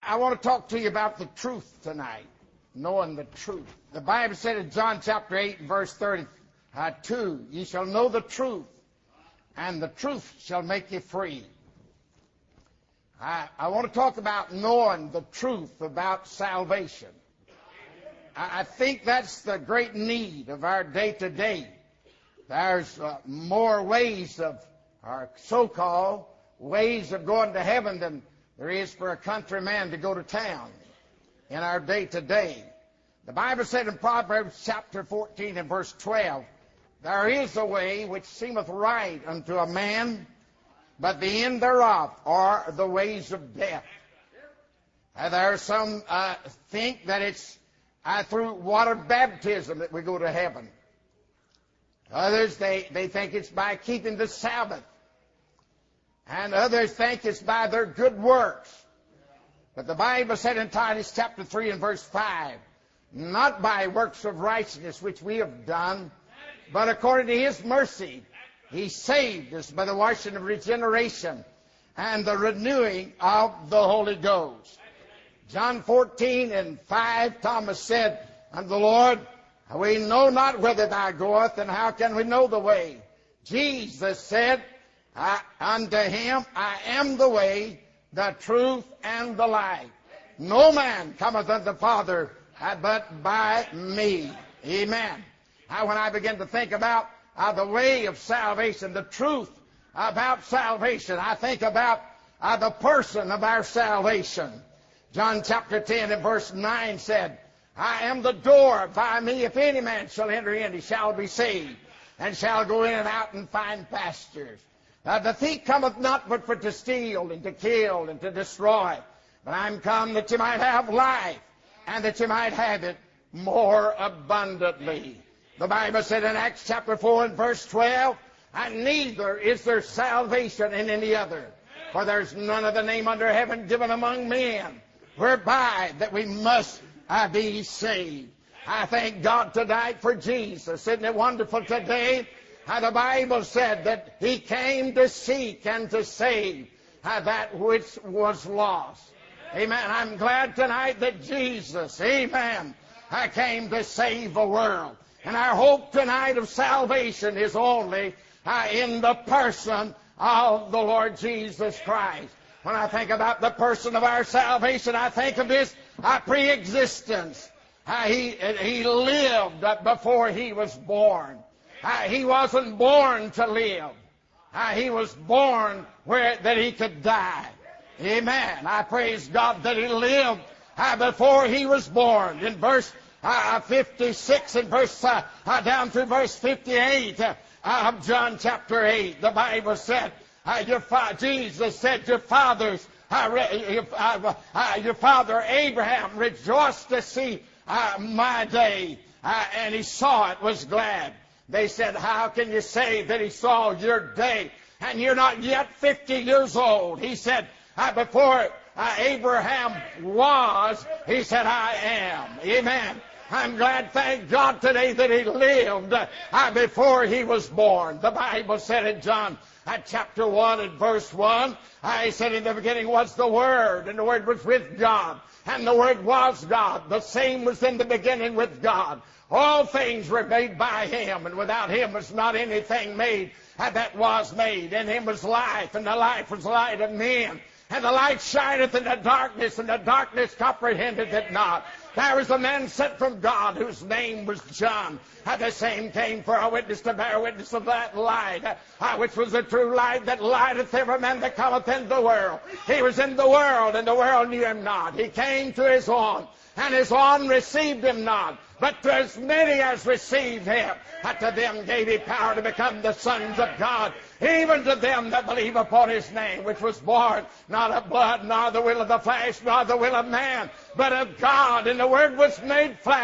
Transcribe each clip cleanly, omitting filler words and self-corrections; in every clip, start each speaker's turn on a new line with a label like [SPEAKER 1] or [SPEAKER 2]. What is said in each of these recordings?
[SPEAKER 1] I want to talk to you about the truth tonight, knowing the truth. The Bible said in John chapter 8 and verse 32, ye shall know the truth, and the truth shall make you free. I want to talk about knowing the truth about salvation. I think that's the great need of our day-to-day. There's more ways of, our so-called ways of going to heaven than there is for a countryman to go to town in our day-to-day. The Bible said in Proverbs chapter 14 and verse 12, there is a way which seemeth right unto a man, but the end thereof are the ways of death. There are some think that it's through water baptism that we go to heaven. Others, they think it's by keeping the Sabbath. And others think it's by their good works. But the Bible said in Titus chapter 3 and verse 5, not by works of righteousness which we have done, but according to His mercy, He saved us by the washing of regeneration and the renewing of the Holy Ghost. John 14 and 5, Thomas said unto the Lord, we know not whither thou goest, and how can we know the way? Jesus said unto him, I am the way, the truth, and the life. No man cometh unto the Father but by me. Amen. When I begin to think about the way of salvation, the truth about salvation, I think about the person of our salvation. John chapter 10 and verse 9 said, I am the door. By me, if any man shall enter in, he shall be saved, and shall go in and out and find pastures. The thief cometh not but for to steal and to kill and to destroy. But I'm come that you might have life, and that you might have it more abundantly. The Bible said in Acts chapter 4 and verse 12, and neither is there salvation in any other, for there's none of the name under heaven given among men, whereby that we must be saved. I thank God tonight for Jesus. Isn't it wonderful today? The Bible said that He came to seek and to save that which was lost. Amen. I'm glad tonight that Jesus, amen, came to save the world. And our hope tonight of salvation is only in the person of the Lord Jesus Christ. When I think about the person of our salvation, I think of His pre-existence. He lived before He was born. He wasn't born to live. He was born that He could die. Amen. I praise God that He lived before He was born. In verse 56 and verse down through verse 58 of John chapter 8, the Bible said, Jesus said, your father Abraham rejoiced to see my day, and he saw it, was glad. They said, how can you say that he saw your day, and you're not yet 50 years old? He said, before Abraham was, he said, I am. Amen. I'm glad, thank God today, that he lived before he was born. The Bible said in John chapter 1 and verse 1, he said, in the beginning was the Word, and the Word was with God, and the Word was God. The same was in the beginning with God. All things were made by Him, and without Him was not anything made that was made. In Him was life, and the life was the light of men. And the light shineth in the darkness, and the darkness comprehended it not. There was a man sent from God whose name was John. The same came for a witness to bear witness of that light, which was the true light that lighteth every man that cometh into the world. He was in the world, and the world knew Him not. He came to His own, and His own received Him not. But to as many as received Him, to them gave He power to become the sons of God, even to them that believe upon His name, which was born not of blood, nor the will of the flesh, nor the will of man, but of God. And the Word was made flesh,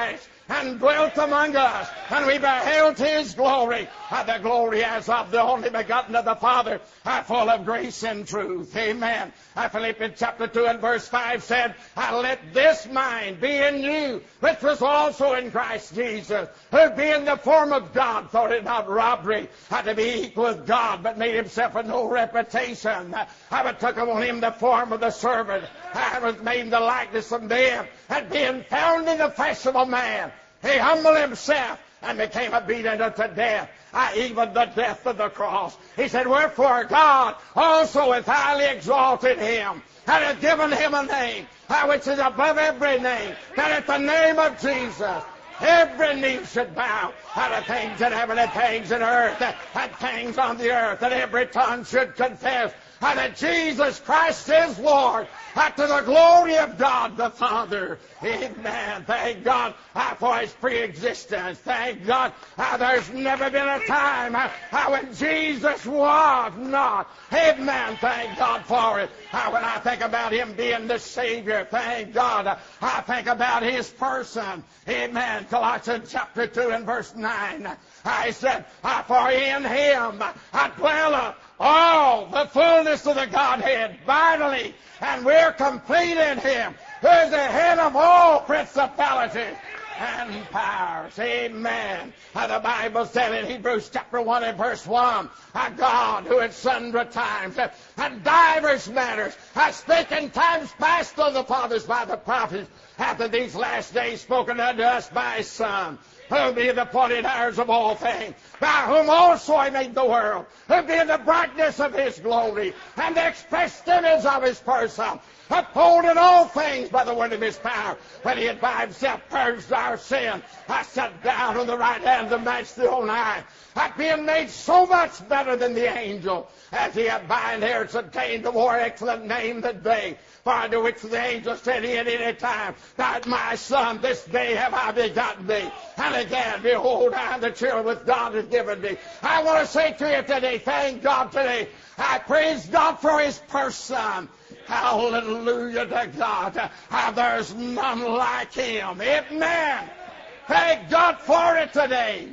[SPEAKER 1] and dwelt among us, and we beheld his glory, the glory as of the only begotten of the Father, full of grace and truth. Amen. Philippians chapter 2 and verse 5 said, let this mind be in you, which was also in Christ Jesus, who being the form of God, thought it not robbery to be equal with God, but made himself of no reputation, but took upon him the form of the servant, and was made in the likeness of men, and being found in the flesh of a man, he humbled himself and became obedient unto death, even the death of the cross. He said, wherefore God also hath highly exalted him, and hath given him a name which is above every name, that at the name of Jesus every knee should bow, to things in heaven and things in earth and things on the earth, and every tongue should confess that Jesus Christ is Lord, to the glory of God the Father. Amen. Thank God for his pre-existence. Thank God there's never been a time when Jesus was not. Amen. Thank God for it. When I think about him being the Savior, thank God. I think about his person. Amen. Colossians chapter 2 and verse 9. I said, for in him dwelleth all the fullness of the Godhead vitally, and we're complete in him, who is the head of all principalities and powers. Amen. The Bible said in Hebrews chapter 1 and verse 1, God, who at sundry times and divers manners has spoken in times past to the fathers by the prophets, after these last days spoken unto us by his Son, who be the appointed heirs of all things, by whom also he made the world, who be the brightness of his glory, and the express image of his person, upholding all things by the word of his power, when he had by himself purged our sin, sat down on the right hand of Majesty on high, being made so much better than the angel, as he had by inheritance obtained a more excellent name than they. For unto which the angel said he at any time, that my son, this day have I begotten thee. And again, behold, I am the children which God has given me. I want to say to you today, thank God today. I praise God for his person. Hallelujah to God. There's none like him. Amen. Thank God for it today.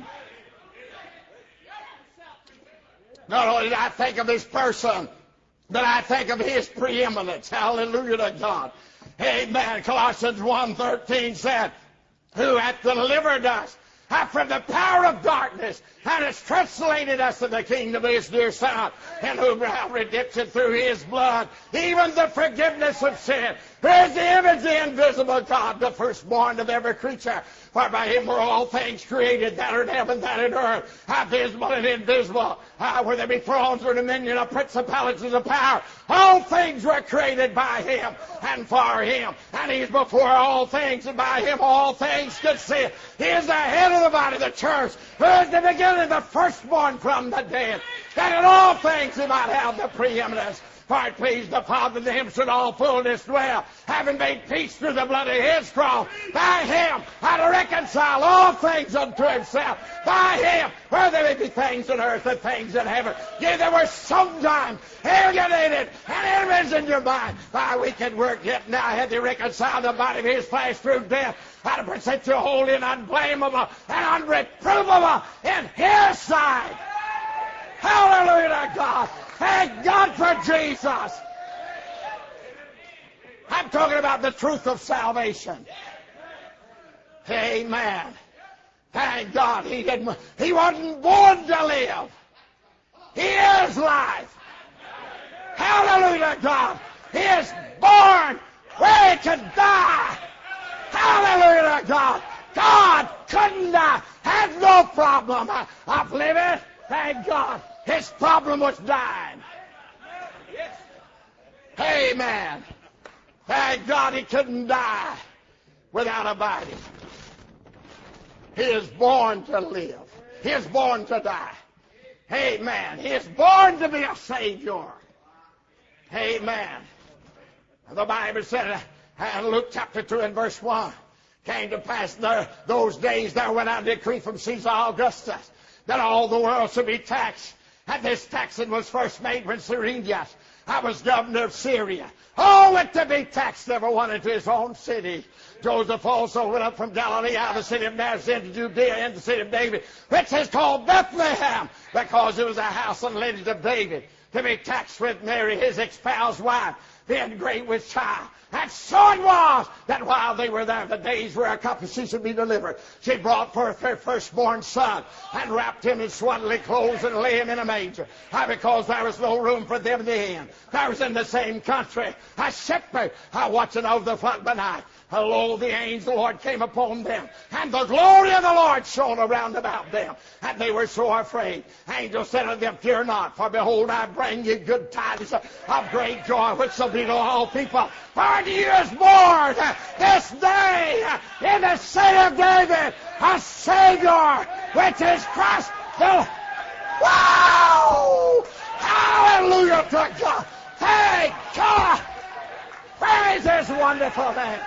[SPEAKER 1] Not only did I think of his person, but I think of his preeminence. Hallelujah to God. Amen. Colossians 1:13 said, who hath delivered us from the power of darkness, and has translated us to the kingdom of his dear Son, in whom we have redemption through his blood, even the forgiveness of sin. Who is the image of the invisible God, the firstborn of every creature? For by him were all things created, that are in heaven, that in earth, visible and invisible, whether there be thrones or dominion, or principalities of power. All things were created by him and for him. And he's before all things, and by him all things consist. He is the head of the body, the church, who is the beginning, the firstborn from the dead, that in all things he might have the preeminence. For it pleased the Father that him should all fullness dwell, having made peace through the blood of his cross. By him to reconcile all things unto himself. By him, where there may be things on earth and things in heaven. Yea, there were sometimes alienated and enemies in your mind. By wicked work, yet now hath he reconciled the body of his flesh through death, to present you holy and unblameable and unreprovable in his sight. Hallelujah to God. Thank God for Jesus. I'm talking about the truth of salvation. Amen. Thank God he wasn't born to live. He is life. Hallelujah to God. He is born where he could die. Hallelujah to God. God couldn't die. Had no problem of living. Thank God. His problem was dying. Amen. Thank God he couldn't die without a body. He is born to live. He is born to die. Amen. He is born to be a Savior. Amen. The Bible said in Luke chapter 2 and verse 1, came to pass those days there went out a decree from Caesar Augustus that all the world should be taxed. And this taxing was first made when Cyrenius I was governor of Syria. Oh, went to be taxed, every one into his own city. Joseph also went up from Galilee out of the city of Nazareth into Judea into the city of David, which is called Bethlehem, because it was a house and lineage of David, to be taxed with Mary, his espoused wife, being great with child. And so it was that while they were there, the days were accomplished, she should be delivered. She brought forth her firstborn son and wrapped him in swaddling clothes and lay him in a manger. Because there was no room for them in the inn. There was in the same country a shepherd watching over the flock by night. Lo, the angel of the Lord came upon them, and the glory of the Lord shone around about them, and they were so afraid. Angel said unto them, Fear not, for behold, I bring you good tidings of great joy, which shall be to all people. For unto you is born this day in the city of David a Savior, which is Christ the... Wow! Hallelujah to God! Thank God! Praise His wonderful name!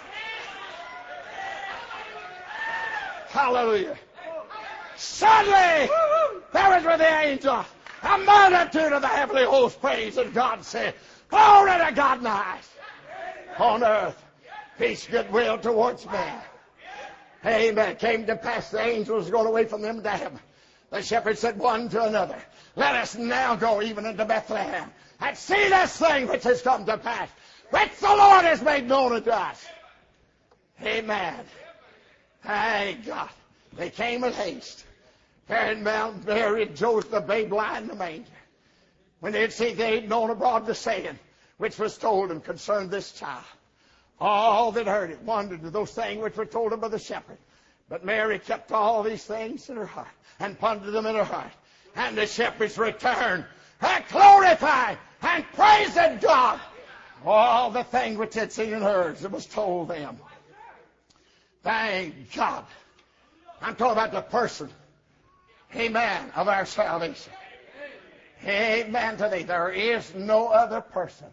[SPEAKER 1] Hallelujah. Suddenly, there was with the angel a multitude of the heavenly host praise, and God said, Glory to God in the highest. On earth, peace, goodwill towards men. Amen. Came to pass, the angels going away from them to heaven. The shepherds said one to another, Let us now go even into Bethlehem, and see this thing which has come to pass, which the Lord has made known unto us. Amen. Thank God. They came in haste, carrying Mount Mary and Joseph, the babe lying in the manger. When they had seen, they had known abroad the saying which was told them concerning this child. All that heard it wondered at those things which were told them by the shepherd. But Mary kept all these things in her heart, and pondered them in her heart. And the shepherds returned, and glorified and praising God. All the things which they had seen and heard that was told them. Thank God. I'm talking about the person, amen, of our salvation. Amen to thee. There is no other person.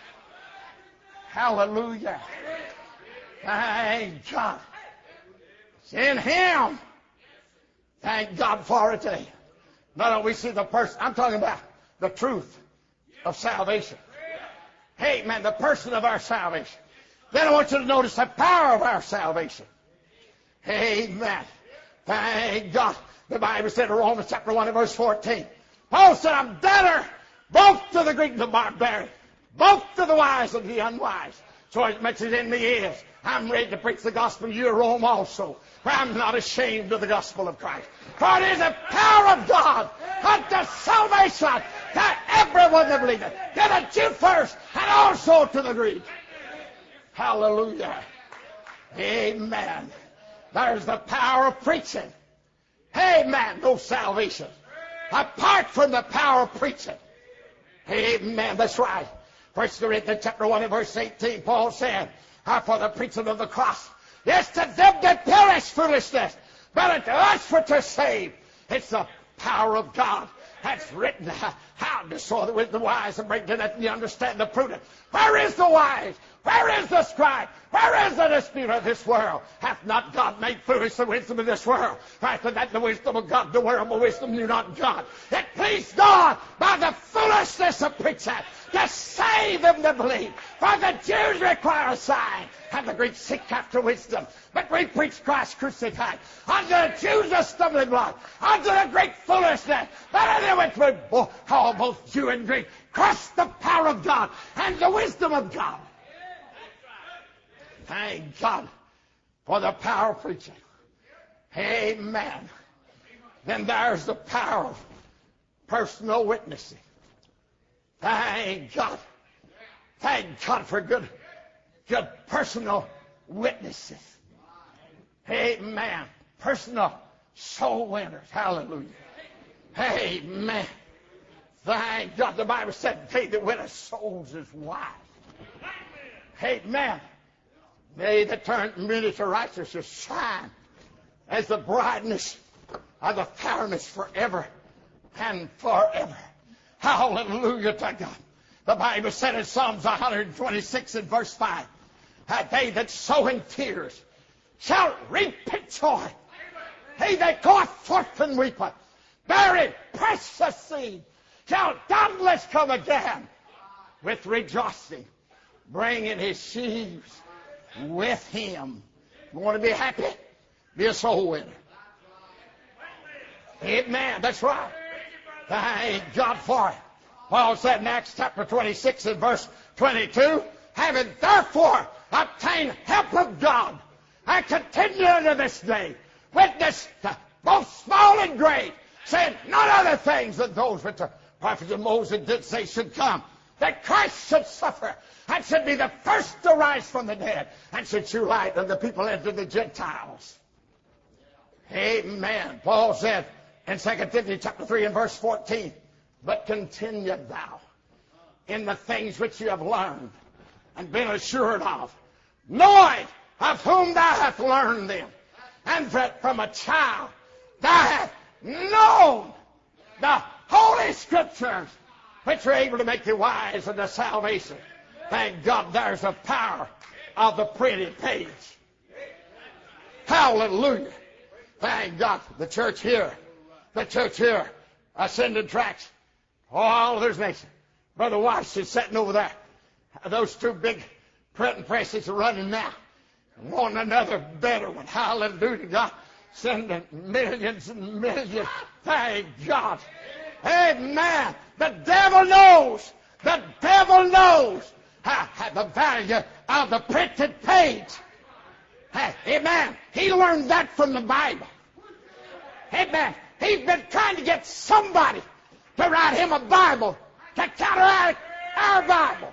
[SPEAKER 1] Hallelujah. Thank God. It's in Him. Thank God for it today. Not only we see the person, I'm talking about the truth of salvation. Amen. The person of our salvation. Then I want you to notice the power of our salvation. Amen. Thank God. The Bible said in Romans chapter 1 and verse 14, Paul said, I'm debtor both to the Greek and the barbarian, both to the wise and the unwise. So as much as in me is, I'm ready to preach the gospel to you, Rome also. For I'm not ashamed of the gospel of Christ. For it is the power of God unto salvation to everyone that believeth, to the Jew first, and also to the Greek. Hallelujah. Amen. There's the power of preaching. Amen. No salvation apart from the power of preaching. Amen. That's right. 1 Corinthians chapter 1 and verse 18, Paul said, For the preaching of the cross is to them that perish foolishness, but unto us which are saved, it's the power of God. That's written, how to destroy the wisdom of the wise and bring to nothing the understand the prudent. Where is the wise? Where is the scribe? Where is the disputer of this world? Hath not God made foolish the wisdom of this world? Right, and that the wisdom of God, the world of wisdom knew not God. It pleased God by the foolishness of preaching to save them that believe. For the Jews require a sign, and the Greeks seek after wisdom. But we preach Christ crucified. Unto the Jews a stumbling block, unto the great foolishness. But unto them which were both Jew and Greek, crush the power of God and the wisdom of God. Thank God for the power of preaching. Amen. Then there's the power of personal witnessing. Thank God. Thank God for good personal witnesses. Amen. Personal soul winners. Hallelujah. Amen. Thank God. The Bible said, they that win souls is wise. Amen. They that turn many to righteousness shine as the brightness of the fairness forever and forever. Hallelujah to God. The Bible said in Psalms 126 and verse 5, they that sow in tears shall reap in joy. He that goeth forth and weepeth, bearing precious seed, shall doubtless come again with rejoicing, bringing his sheaves with him. You want to be happy? Be a soul winner. Amen. That's right. Thank God for it. Paul said in Acts chapter 26 and verse 22, having therefore obtained help of God, I continue unto this day, witness to both small and great, saying none other things than those which the prophets of Moses did say should come, that Christ should suffer, and should be the first to rise from the dead, and should shew light unto the people and to the Gentiles. Amen. Paul said in 2 Timothy chapter 3 and verse 14, but continue thou in the things which you have learned and been assured of, knowing of whom thou hast learned them, and that from a child thou hast known the Holy Scriptures, which are able to make thee wise unto salvation. Thank God there's the power of the printed page. Hallelujah. Thank God. The church here, Ascended Tracts, all there's nation. Brother Weiss is sitting over there. Those two big printing presses are running now. Want another better one. Hallelujah. God sending millions and millions. Thank God. Amen. The devil knows. The devil knows the value of the printed page. Amen. He learned that from the Bible. Amen. He's been trying to get somebody to write him a Bible to counteract our Bible.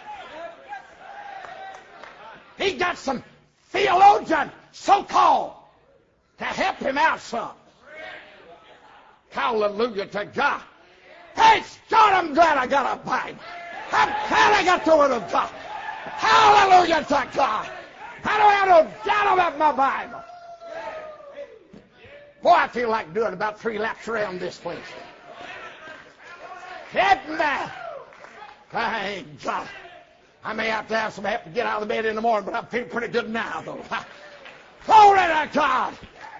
[SPEAKER 1] He got some theologian, so-called, to help him out some. Hallelujah to God. Thanks God, I'm glad I got a Bible. I'm glad I got the Word of God. Hallelujah to God. I don't have no doubt about my Bible. Boy, I feel like doing about 3 laps around this place. Amen. Thank God. I may have to have some help to get out of the bed in the morning, but I'm feeling pretty good now, though. Glory to God.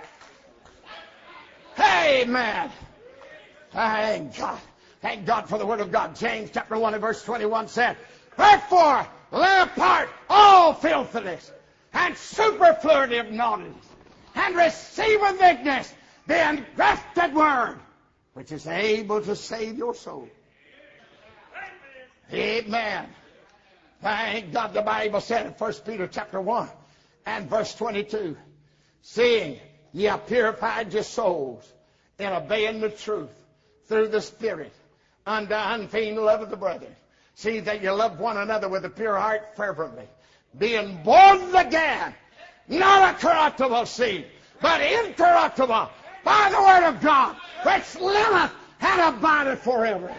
[SPEAKER 1] Amen. Thank God. Thank God for the Word of God. James chapter 1 and verse 21 said, wherefore lay apart all filthiness and superfluity of naughtiness, and receive with meekness the engrafted word, which is able to save your soul. Amen. Thank God the Bible said in 1 Peter chapter 1 and verse 22, seeing ye have purified your souls in obeying the truth through the Spirit unto unfeigned love of the brethren. See that you love one another with a pure heart fervently, being born again, not a corruptible seed, but incorruptible, by the word of God, which liveth and abideth forever.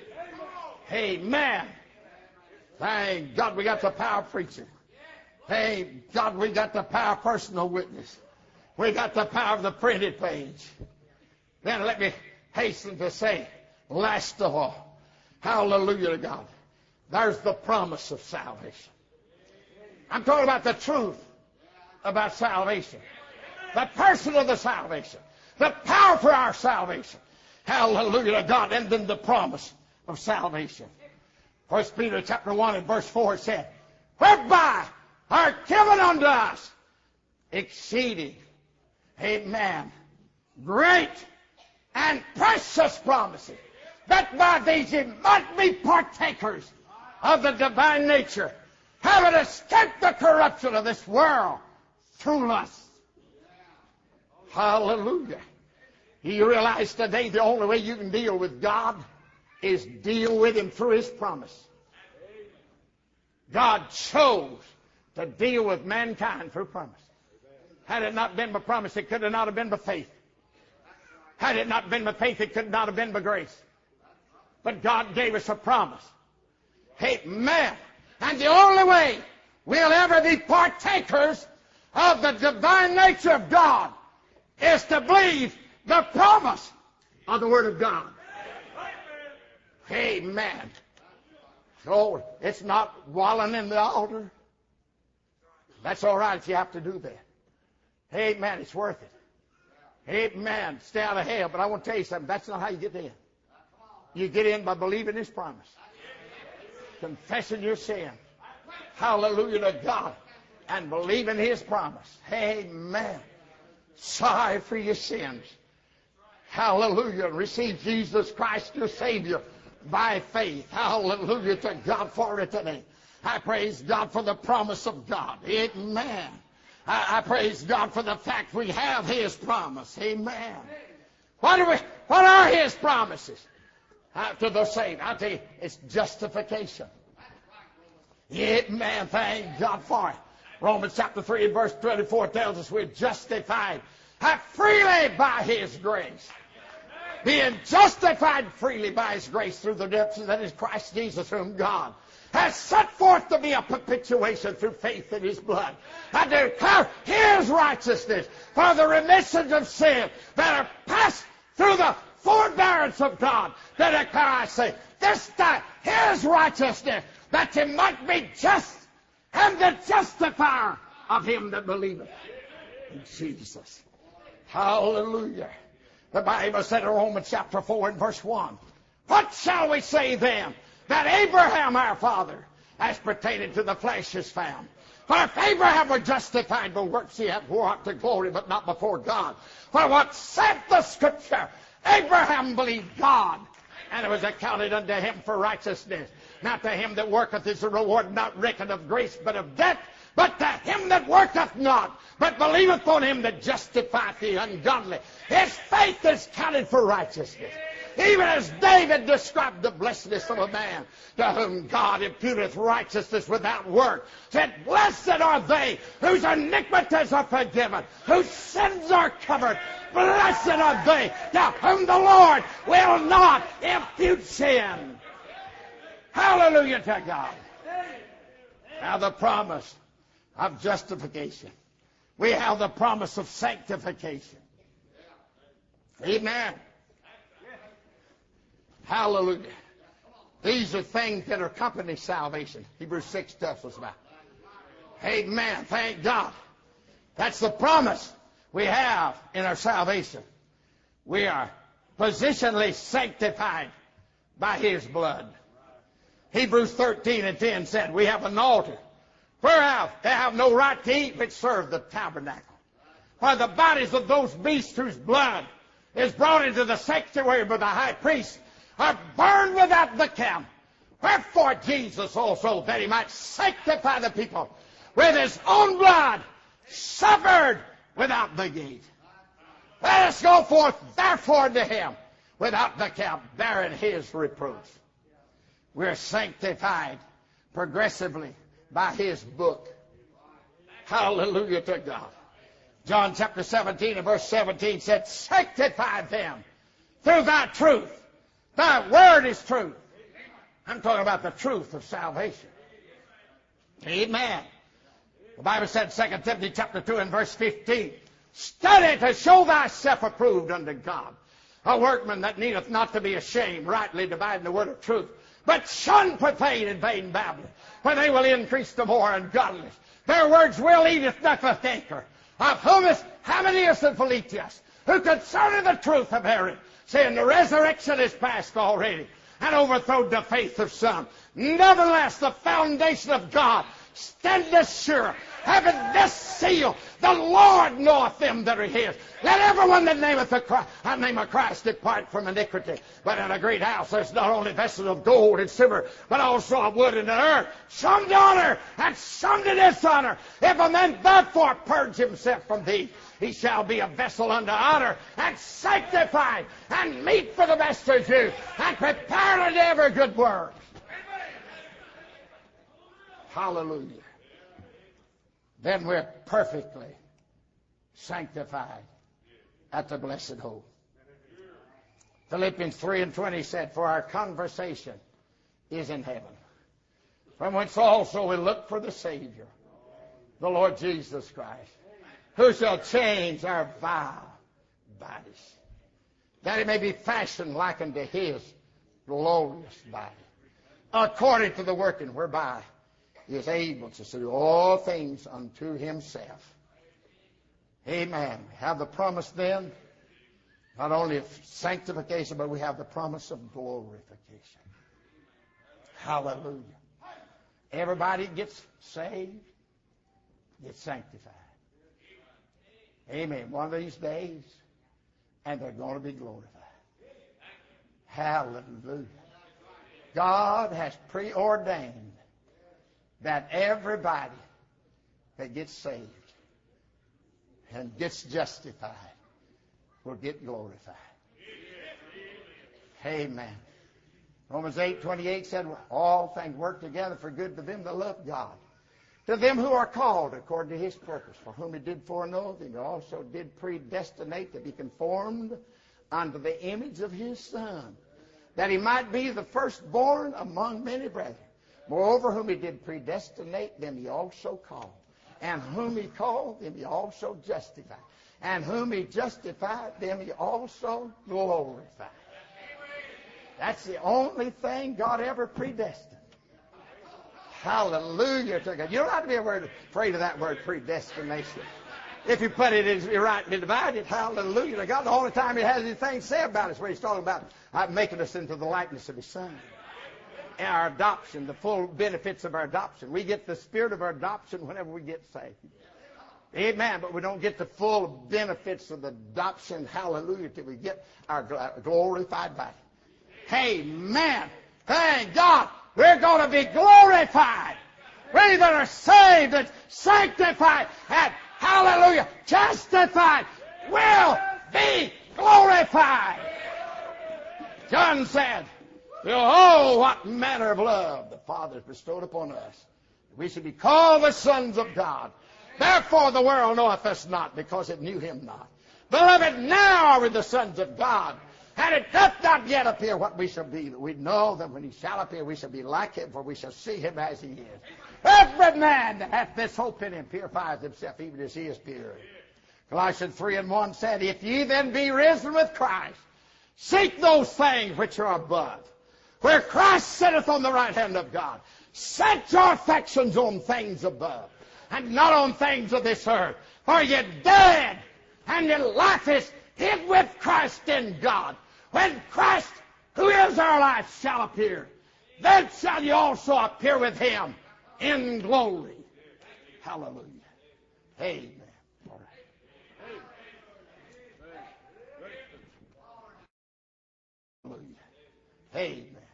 [SPEAKER 1] Amen. Thank God we got the power of preaching. Thank God we got the power of personal witness. We got the power of the printed page. Then let me hasten to say, last of all, hallelujah to God, there's the promise of salvation. I'm talking about the truth about salvation. The person of the salvation. The power for our salvation. Hallelujah to God. And then the promise of salvation. 1 Peter chapter 1 and verse 4 said, whereby are given unto us exceeding, amen, great and precious promises, that by these ye might be partakers of the divine nature, having escaped the corruption of this world through lust. Hallelujah. You realize today the only way you can deal with God is deal with Him through His promise. God chose to deal with mankind through promise. Had it not been by promise, it could not have been by faith. Had it not been by faith, it could not have been by grace. But God gave us a promise. Amen. And the only way we'll ever be partakers of the divine nature of God is to believe the promise of the Word of God. Amen. So it's not wallowing in the altar. That's all right if you have to do that. Amen. It's worth it. Amen. Stay out of hell. But I want to tell you something. That's not how you get in. You get in by believing His promise. confessing your sin. Hallelujah to God. And believing His promise. Amen. Sorry for your sins. Hallelujah. Receive Jesus Christ your Savior by faith. Hallelujah to God for it today. I praise God for the promise of God. Amen. I praise God for the fact we have His promise. Amen. What are His promises to the saved? I'll tell you, it's justification. Amen. Thank God for it. Romans chapter 3 and verse 24 tells us we're justified freely by His grace. Being justified freely by His grace through the redemption that is Christ Jesus, whom God has set forth to be a perpetuation through faith in His blood. I declare His righteousness for the remission of sin that are passed through the forbearance of God. That declare, I say, this time His righteousness, that you might be just and the justifier of him that believeth in Jesus. Hallelujah. The Bible said in Romans chapter 4 and verse 1, what shall we say then? That Abraham our father, as pertaining to the flesh, is found. For if Abraham were justified by works, he hath brought to glory, but not before God. For what saith the Scripture? Abraham believed God, and it was accounted unto him for righteousness. Not to him that worketh is a reward not reckoned of grace, but of debt. But to him that worketh not, but believeth on him that justifieth the ungodly, his faith is counted for righteousness. Even as David described the blessedness of a man to whom God imputeth righteousness without work, said, blessed are they whose iniquities are forgiven, whose sins are covered. Blessed are they to whom the Lord will not impute sin. Hallelujah to God. Now the promise of justification. We have the promise of sanctification. Amen. Hallelujah. These are things that accompany salvation. Hebrews 6 tells us about. Amen. Thank God. That's the promise we have in our salvation. We are positionally sanctified by His blood. Hebrews 13 and 10 said, we have an altar whereof they have no right to eat which serve the tabernacle. For the bodies of those beasts whose blood is brought into the sanctuary by the high priest are burned without the camp. Wherefore Jesus also, that He might sanctify the people with His own blood, suffered without the gate. Let us go forth therefore to Him without the camp, bearing His reproach. We're sanctified progressively by His book. Hallelujah to God. John chapter 17 and verse 17 said, sanctify them through thy truth. Thy word is truth. I'm talking about the truth of salvation. Amen. The Bible said, 2 Timothy chapter 2 and verse 15, study to show thyself approved unto God, a workman that needeth not to be ashamed, rightly dividing the word of truth. But shun profane and vain babbling, for they will increase the more ungodliness. Their words will eateth not with canker, of whom is Hymenaeus and Philetus, who concerning the truth have erred, saying the resurrection is past already, and overthrown the faith of some. Nevertheless, the foundation of God standeth sure, having this seal, the Lord knoweth them that are His. Let everyone that nameth the name of Christ depart from iniquity. But in a great house there's not only vessels of gold and silver, but also of wood and of earth, some to honor and some to dishonor. If a man therefore purge himself from these, he shall be a vessel unto honor, and sanctified, and meet for the master's use, and prepared unto every good work. Hallelujah. Then we're perfectly sanctified at the blessed hope. Philippians 3 and 20 said, for our conversation is in heaven, from whence also we look for the Savior, the Lord Jesus Christ, who shall change our vile bodies, that it may be fashioned like unto His glorious body, according to the working whereby He is able to do all things unto Himself. Amen. We have the promise then, not only of sanctification, but we have the promise of glorification. Hallelujah. Everybody gets saved, gets sanctified. Amen. One of these days, and they're going to be glorified. Hallelujah. God has preordained that everybody that gets saved and gets justified will get glorified. Amen. Romans 8:28 said, all things work together for good to them that love God, to them who are called according to his purpose, for whom he did foreknow, he also did predestinate to be conformed unto the image of his Son, that he might be the firstborn among many brethren. Moreover, whom he did predestinate, them he also called. And whom he called, them he also justified. And whom he justified, them he also glorified. That's the only thing God ever predestined. Hallelujah to God. You don't have to be afraid of that word predestination. If you put it in rightly divided, hallelujah to God. The only time he has anything to say about it is when he's talking about making us into the likeness of his Son. And our adoption, the full benefits of our adoption. We get the spirit of our adoption whenever we get saved. Amen. But we don't get the full benefits of the adoption, hallelujah, till we get our glorified body. Amen. Thank God. We're going to be glorified. We that are saved and sanctified and, hallelujah, justified will be glorified. John said, oh, what manner of love the Father has bestowed upon us. We should be called the sons of God. Therefore the world knoweth us not, because it knew him not. Beloved, now are we the sons of God. And it doth not yet appear what we shall be. But we know that when he shall appear, we shall be like him, for we shall see him as he is. Every man that hath this hope in him purifies himself, even as he is pure. Colossians 3:1 said, if ye then be risen with Christ, seek those things which are above, where Christ sitteth on the right hand of God. Set your affections on things above, and not on things of this earth. For you're dead, and your life is hid with Christ in God. When Christ, who is our life, shall appear, then shall you also appear with him in glory. Hallelujah. Amen. All right. Hallelujah. Amen.